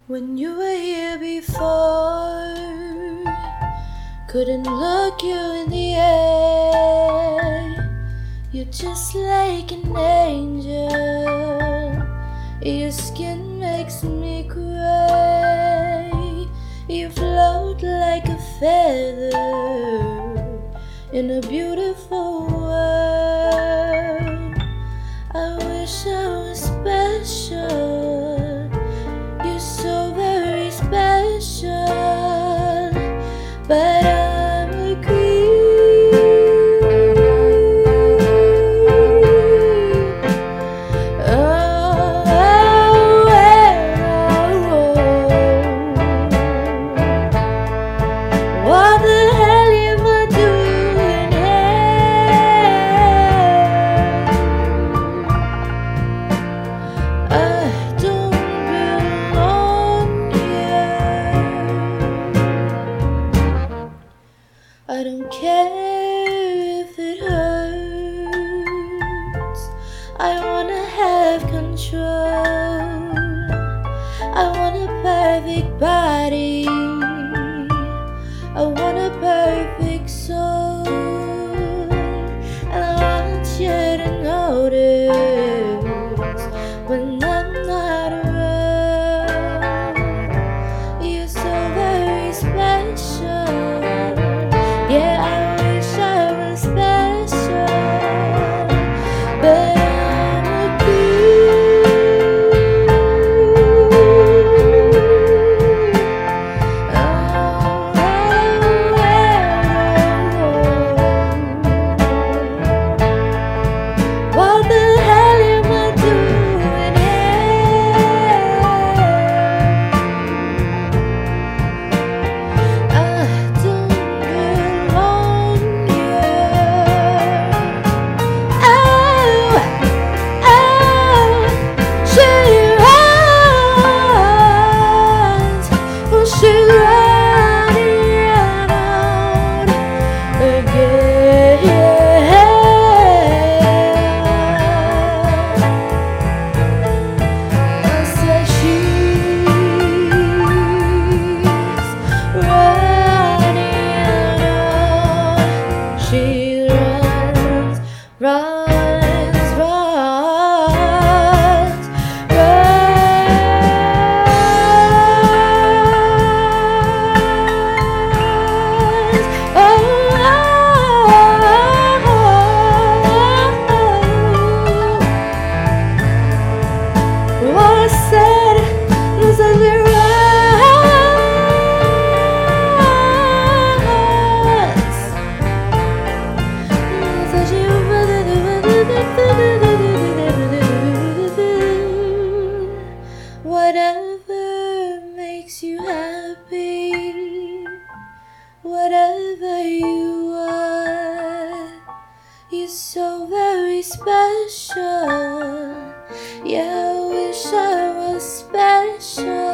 When you were here before, couldn't look you in the eye. You're just like an angel. Your skin makes me cry. You float like a feather in a beautiful world. I wish I was special. You're so very special, but I'm a creep. Oh, what the hell am I doing here? I don't belong here. I don't care if it hurts. I wanna have control. I want a perfect body. I want a perfect soul. And I want you to notice when I'm not around. You're so very special. Yeah, I wish I was special, but I'm a creep. What the hell am I doing here? I don't belong here. Oh, shut your eyes. Oh, she's running out again. I said she's running out. She runs, runs, runs, runs. Oh, what I said was that she runs. Said she whatever makes you happy, whatever you are, you're so very special. Yeah, I wish I was special.